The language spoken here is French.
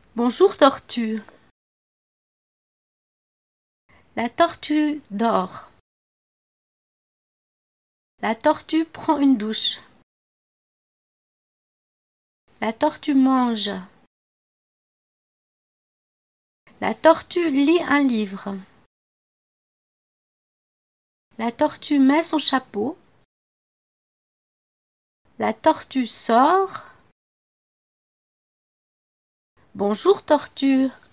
Bonjour tortue. La tortue dort. La tortue prend une douche. La tortue mange. La tortue lit un livre. La tortue met son chapeau. La tortue sort. Bonjour tortue.